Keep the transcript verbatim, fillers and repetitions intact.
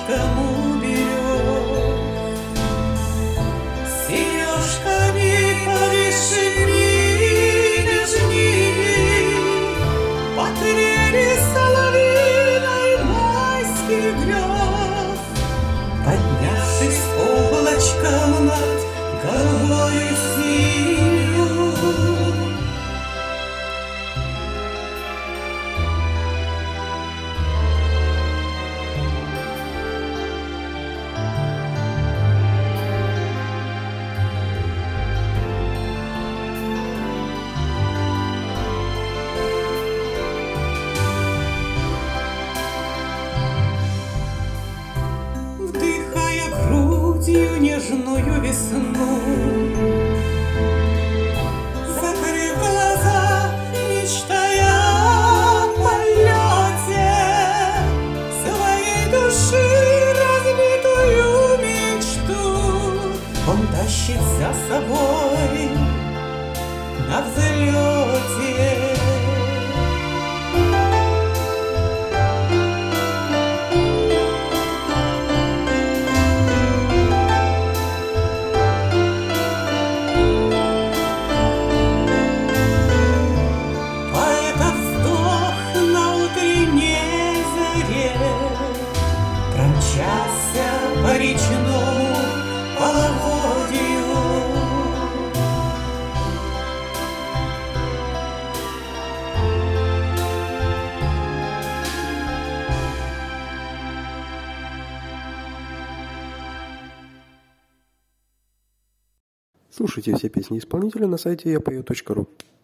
колечком уберег. Сережками повешенными нежними потрели соловьиной майских грез, поднявшись облачком над головою синюю. Вдыхая грудью нежную весну, закрыв глаза, мечтая о полете, своей души разбитую мечту он тащит за собой на взлете. Промчался по речному половодью. Слушайте все песни исполнителя на сайте я пою точка ру.